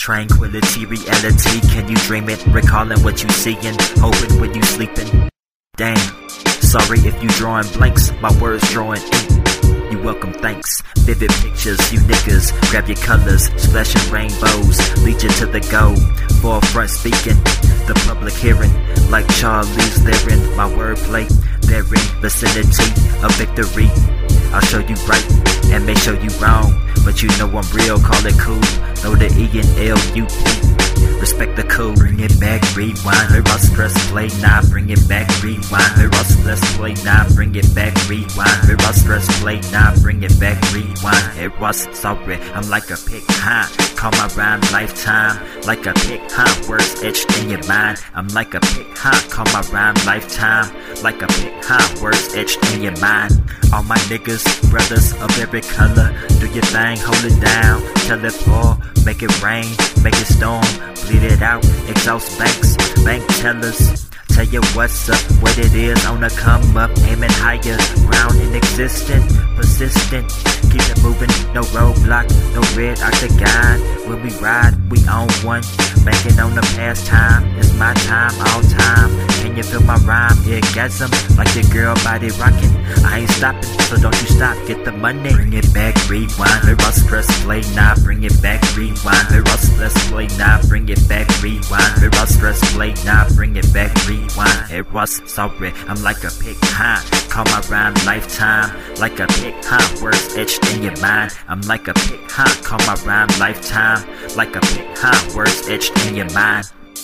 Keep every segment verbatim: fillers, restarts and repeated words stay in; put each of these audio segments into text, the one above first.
Tranquility, reality, can you dream it? Recalling what you seeing, hoping when you sleeping. Damn, sorry if you drawing blanks, my words drawing ink. You welcome, thanks. Vivid pictures, you niggas, grab your colors, splashing rainbows, lead you to the goal. Forefront speaking, the public hearing, like Charlie's therein, my wordplay, therein, vicinity of victory. I'll show you right and may show you wrong, but you know I'm real, call it cool. Know the E and L U P, respect the cool. Bring it back, rewind. Her stress play, nah, bring it back, rewind. Her stress play, nah, bring it back, rewind. Her stress play, nah, bring it back, rewind. It was sorry, I'm like a pick, huh? Call my rhyme lifetime, like a pick, huh? Words etched in your mind. I'm like a pick, huh? Call my rhyme lifetime, like a pick, huh? Words etched in your mind. All my niggas, brothers of every color, do your thing, hold it down, tell it fall, make it rain, make it storm, bleed it out, exhaust banks, bank tellers. Tell you what's up, what it is on the come up, aiming higher, ground and existent, persistent, keep it moving, no roadblock, no red octagon. When we ride, we own one, banking on the past time, it's my time, all time. Can you feel my rhyme, orgasm, like your girl body rocking? I ain't stopping, so don't you stop, get the money. Bring it back, rewind, her stress play, nah, bring it back, rewind, her stress play, nah, bring it back, rewind, her stress play, nah, bring it back, rewind. It was sorry, I'm like a pick, huh? Call my rhyme lifetime, like a pick, huh? Words etched in your mind. I'm like a pick, huh? Call my rhyme lifetime, like a pick, huh? Words etched in your mind.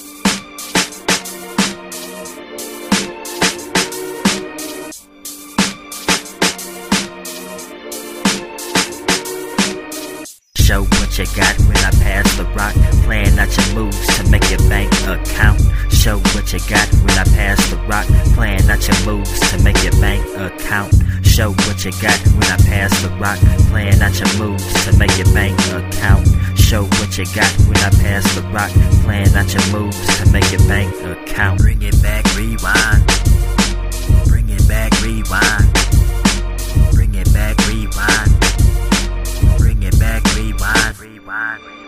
Show what you got when I pass the rock, playing out your moves to make your bank account. Show what you got when I pass the rock, playing out your moves to make your bank account. Show what you got when I pass the rock, playing out your moves to make your bank account. Show what you got when I pass the rock, playing out your moves to make your bank account. Bring it back, rewind. Bring it back, rewind. Bring it back, rewind. Bring it back, rewind, rewind.